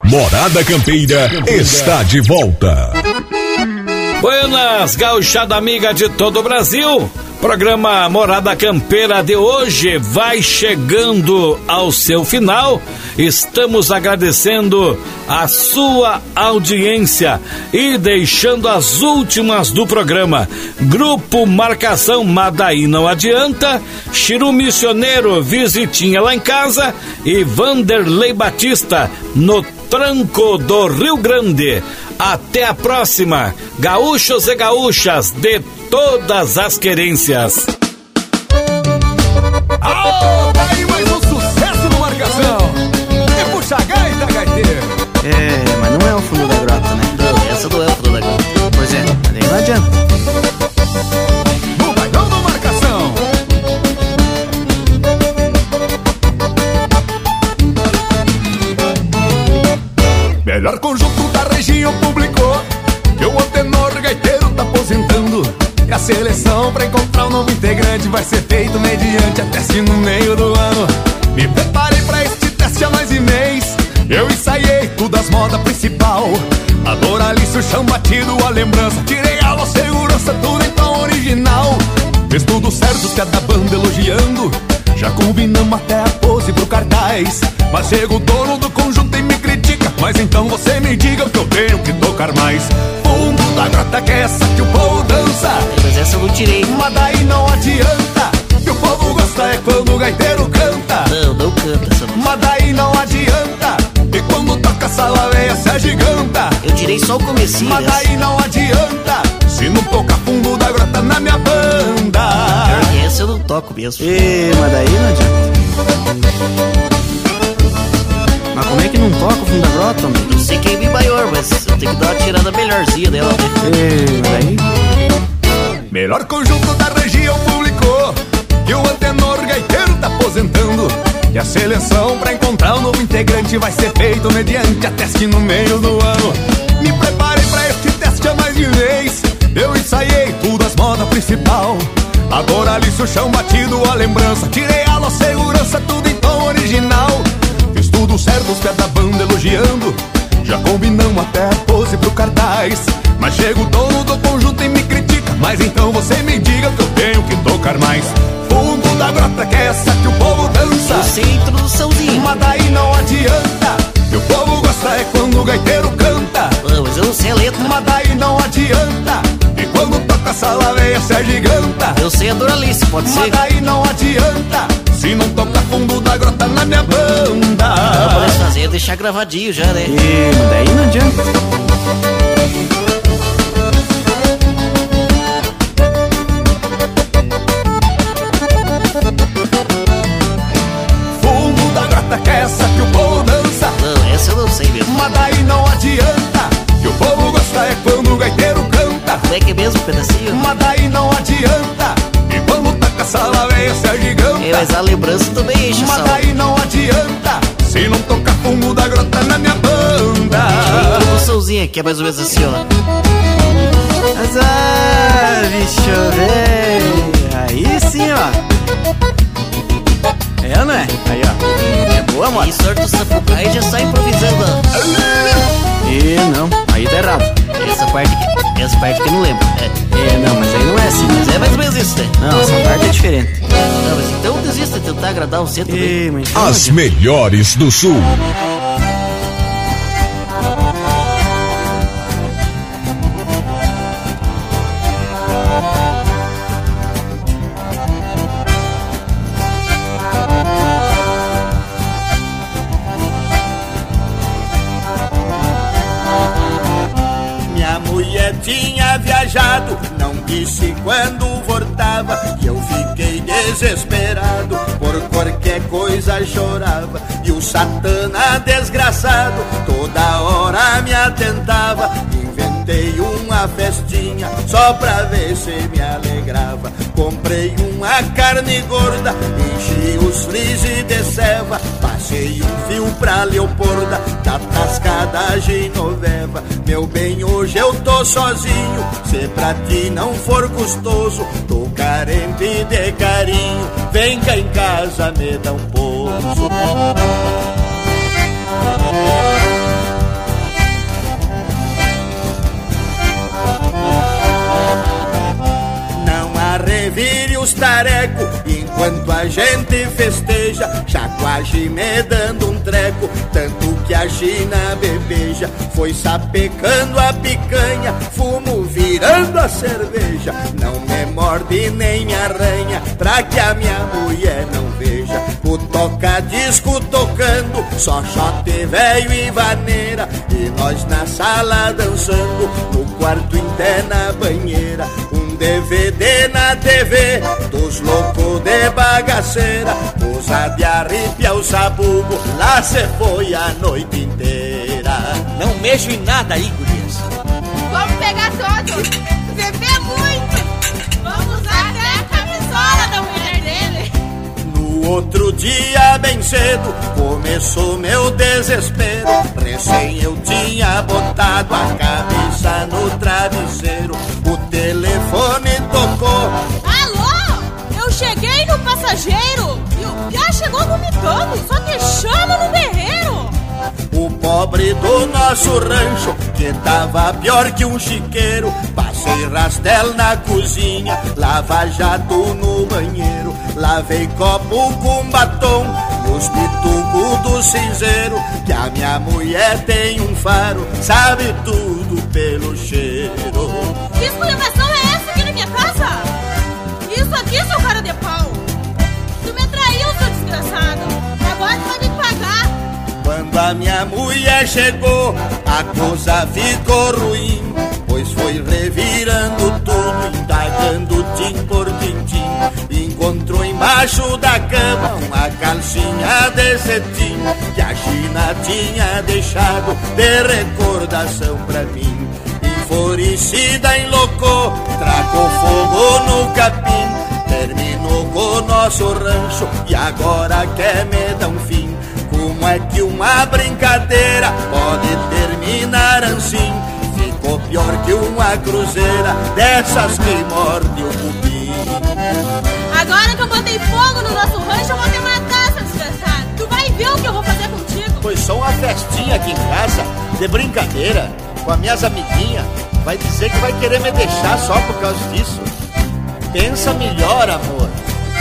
Morada Campeira está de volta. Buenas, gauchada amiga de todo o Brasil. Programa Morada Campeira de hoje vai chegando ao seu final. Estamos agradecendo a sua audiência e deixando as últimas do programa. Grupo Marcação Madaí Não Adianta, Chiru Missioneiro Visitinha Lá em Casa e Vanderlei Batista no Tranco do Rio Grande. Até a próxima, gaúchos e gaúchas de todas as querências. Tá aí mais um sucesso no Marcação. E puxa a gaita, gaiteiro. Mas não é o fundo da grota, né? Não, essa não é o fundo da grota. Pois é, daí não adianta. No bailão do Marcação. Melhor conjunto da região publicou que o Antenor Gaiteiro tá aposentando. E a seleção pra encontrar um novo integrante vai ser feito mediante a teste no meio do ano. Me preparei pra este teste há mais de mês. Eu ensaiei tudo as modas principal. A Doralice, o chão batido, a lembrança. Tirei aula, segurança, tudo em tom original. Fez tudo certo, cada banda elogiando. Já combinamos até a pose pro cartaz. Mas chega o dono do conjunto e me critica. Mas então você me diga o que eu tenho que tocar mais. Fundo da grota que é essa que o povo dança. Mas essa eu não tirei. Mas daí não adianta. Que o povo gosta é quando o gaiteiro canta. Não canta essa música. Mas daí não adianta. E quando toca essa laveia se agiganta. Eu tirei só o comecinho. Mas daí não adianta. Se não tocar fundo da grota na minha banda. Essa eu não toco mesmo. Mas daí não adianta. Mas como é que não toca o fundo da grota, homem? Não sei quem é maior, mas eu tenho que dar uma tirada melhorzinha dela, né? Mas daí... Melhor conjunto da região publicou que o Antenor Gaiteiro tá aposentando. E a seleção pra encontrar um novo integrante vai ser feito mediante a teste no meio do ano. Me preparei pra este teste há mais de vez. Eu ensaiei tudo as modas principal. A Doralice, o chão batido, a lembrança. Tirei aula, segurança, tudo em tom original. Fiz tudo certo, os pés da banda elogiando. Já combinamos até a pose pro cartaz. Mas chega o dono do conjunto e me critica. Mas então você me diga que eu tenho que tocar mais. Fundo da grota que é essa que o povo dança. Eu sei a introduçãozinha. Mas daí não adianta. Que o povo gosta é quando o gaiteiro canta. Mas eu não sei a letra. Mas daí não adianta. E quando toca essa laveia se agiganta. Eu sei a Doralice, pode ser. Mas daí não adianta. Se não toca fundo da grota na minha banda. Não, pode fazer, deixar gravadinho já, né? Mas daí não adianta. Fundo da grota que é essa que o povo dança. Não, essa eu não sei mesmo. Mas daí não adianta. Que o povo gosta é quando o gaiteiro canta. Como é que é mesmo, pedacinho? Mas daí não adianta. E quando toca essa laveia se agiganta. Mas a lembrança também enche o Mas saco. daí não adianta. Se não tocar fundo da grota na minha banda. Uma introduçãozinha que é mais ou menos assim, ó. Mas bicho velho. Aí sim, ó. É ou não é? Aí, ó. É boa, mano. E sorte o Sapucaí já sai improvisando. Não, aí tá errado. Essa parte que eu não lembro. Não, mas aí não é assim. Mas é mais ou menos isso, né? Não, essa parte é diferente. Não, mas então desista de tentar agradar você também. Mas então As melhores do Sul. Tinha viajado, não disse quando voltava. E eu fiquei desesperado, por qualquer coisa chorava. E o Satana desgraçado toda hora me atentava. Inventei uma festinha só pra ver se me alegrava. Comprei uma carne gorda, enchi os frises de ceva. Passei um fio pra Leopolda, da tascada Genoveva. Meu bem, hoje eu tô sozinho, se pra ti não for custoso, tô carente de carinho, vem cá em casa me dá um pouso. tareco, enquanto a gente festeja, já quase me dando um treco, tanto que a China bebeja, foi sapecando a picanha, fumo virando a cerveja, não me morde nem me arranha, pra que a minha mulher não veja, o toca-disco tocando, só xote velho e vaneira, e nós na sala dançando, no quarto em na banheira, um DVD na TV, dos loucos de bagaceira, usa de arrepiar o sabugo, lá se foi a noite inteira. Não mexo em nada aí, gurias. Vamos pegar todos, beber muito, vamos usar até a camisola da mulher dele. No outro dia, bem cedo, começou meu desespero, recém eu tinha botado a cabeça no travesseiro, o telefone tocou. Alô, eu cheguei no passageiro e o piá chegou vomitando, só te chama no berreiro. O pobre do nosso rancho, que tava pior que um chiqueiro, passei rastel na cozinha, lava jato no banheiro, lavei copo com batom, os pitucos do cinzeiro, que a minha mulher tem um faro, sabe tudo pelo cheiro. Que esculhambação é essa aqui na minha casa? Isso aqui, seu cara de pau. Tu me traiu, seu desgraçado, e agora tu vai me pagar. Quando a minha mulher chegou, a coisa ficou ruim, pois foi revirando tudo, indagando tim por tintim. Encontrou embaixo da cama uma calcinha de cetim, que a China tinha deixado de recordação pra mim. Enfurecida enloucou, tracou fogo no capim, terminou com o nosso rancho e agora quer me dar um fim. Como é que uma brincadeira pode terminar assim? Ficou pior que uma cruzeira dessas que morde o cupim. Agora que eu botei fogo no nosso rancho, eu vou te matar, seu desgraçado. Tu vai ver o que eu vou fazer contigo. Foi só uma festinha aqui em casa, de brincadeira, com as minhas amiguinhas. Vai dizer que vai querer me deixar só por causa disso? Pensa melhor, amor.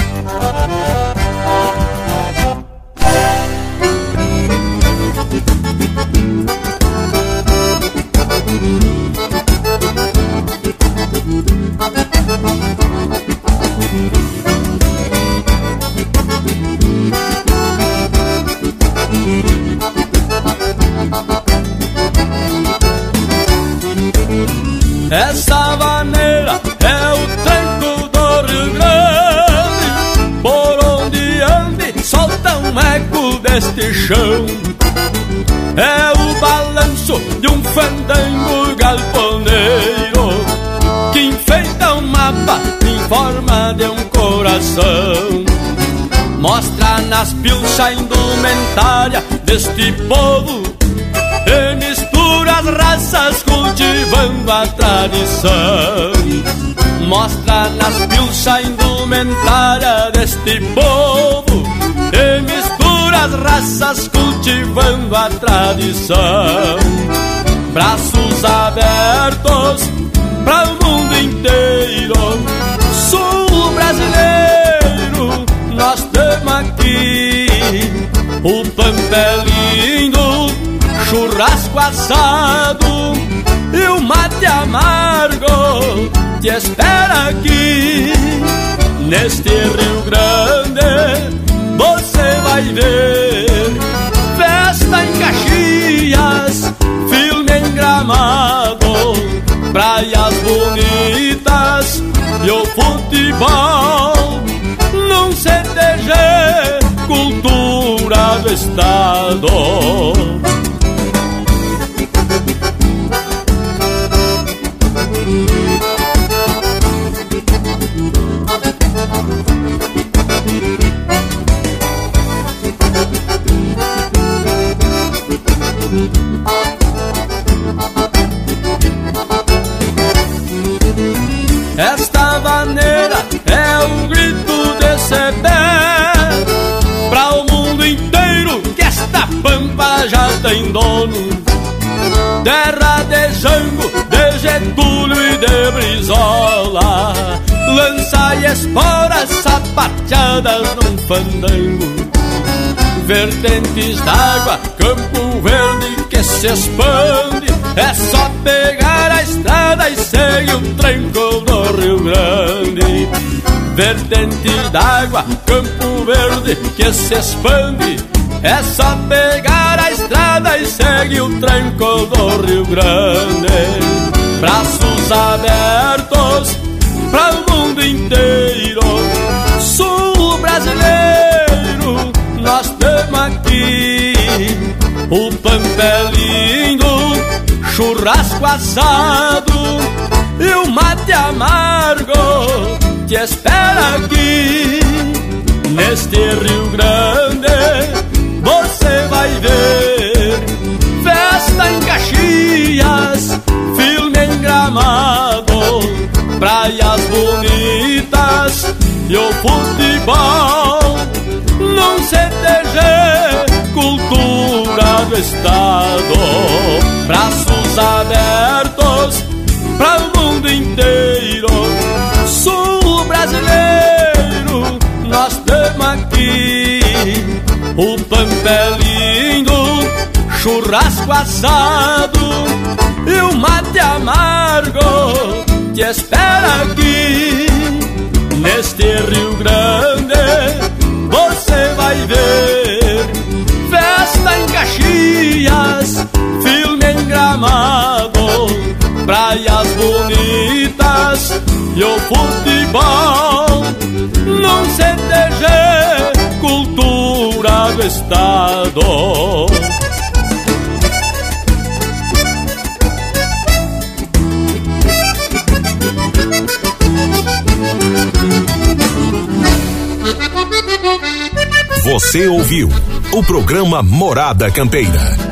Essa vaneira é o tranco do Rio Grande, por onde ande solta um eco deste chão. É o balanço de um fandango galponeiro que enfeita um mapa em forma de um coração. Mostra nas pilchas a indumentária deste povo e mistura as raças cultivando a tradição. Mostra nas pilchas a indumentária deste povo e mistura as raças cultivando a tradição. Braços abertos para o mundo inteiro, sul brasileiro, nós temos aqui. O pampa é lindo, churrasco assado e o mate amargo te espera aqui. Neste Rio Grande você vai ver festa em Caxias, filme em Gramado, praias bonitas e o futebol num CTG, cultura do estado. Esta vaneira é um grito de cepé pra o mundo inteiro que esta pampa já tem dono. Terra de Jango, de Getúlio e de Brizola, lança e esporas sapateadas num fandango. Vertentes d'água, Campo Verde que se expande. É só pegar a estrada e segue o tranco do Rio Grande. Vertentes d'água, Campo Verde que se expande. É só pegar a estrada e segue o tranco do Rio Grande. Braços abertos para o mundo inteiro. Sul brasileiro, nós temos aqui. O pampa é lindo, churrasco assado e o mate amargo te espera aqui. Neste Rio Grande você vai ver festa em Caxias, filme em Gramado, praias bonitas e o futebol num CTG, cultura do estado. Braços abertos para o mundo inteiro. Sul brasileiro, nós temos aqui. O pampa é lindo, churrasco assado e o mate amargo te espera aqui. Neste Rio Grande você vai ver festa em Caxias, filme em Gramado, praias bonitas e o futebol num CTG, cultura do estado. Você ouviu o programa Morada Campeira.